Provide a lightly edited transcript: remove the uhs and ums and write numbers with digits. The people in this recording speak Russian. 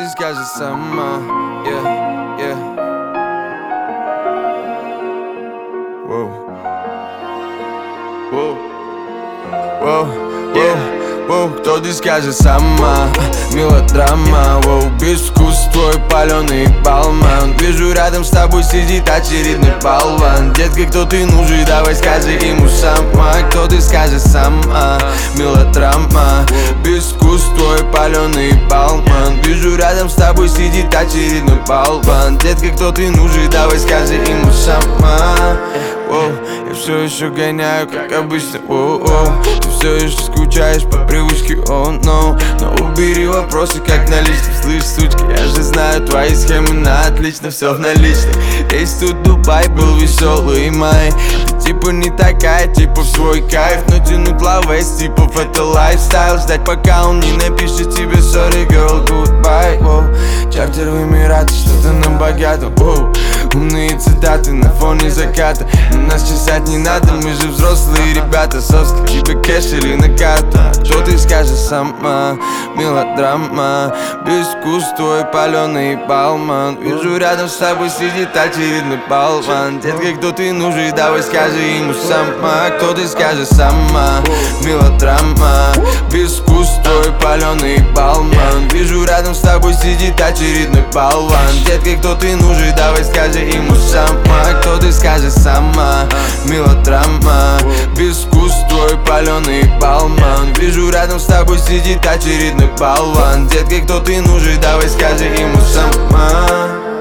здесь скажет сама, yeah, yeah. Воу. Воу. Воу, воу, воу, кто ты скажет сама? Мелодрама, воу, без вкуса твой паленый балман. Вижу, рядом с тобой сидит очередной болван. Детка, кто ты нужен, давай скажи ему сама. Кто ты скажет сама? Мелодрама, без вкуса твой паленый балман. Вижу, рядом с тобой сидит очередной болван. Детка, кто ты нужен, давай скажи ему сама. Воу, я все еще гоняю, как обычно, воу. Ты все еще скучаешь по привычке, oh no. Но убери вопросы, как на личном. Слышь, сучка, я же знаю твои схемы на отлично, все в наличных. Весь тут Дубай был веселый май. Ты типа не такая, типа в свой кайф. Но тянуть лавэс, типа это лайфстайл. Ждать пока он не напишет тебе sorry girl, goodbye, воу. Чартер в Эмираты, что-то на богатом, воу. Умные цитаты на фоне заката. Но нас чесать не надо, мы же взрослые ребята. Соска, тебе кэш или на карту? Что ты скажешь сама? Мелодрама, без вкуса твой паленый балман. Вижу, рядом с тобой сидит очередной болван. Детка, кто ты нужен, давай скажи ему сама. Кто ты скажешь сама? Мелодрама, без вкуса твой паленый балман. Вижу, рядом с тобой сидит очередной болван. Детка, кто ты нужен, давай скажи ему сама. Кто ты скажешь сама? Мелодрама, без вкуса твой паленый балман. Вижу, рядом с тобой сидит очередной болван. Детка, кто ты нужен, давай скажи ему сама.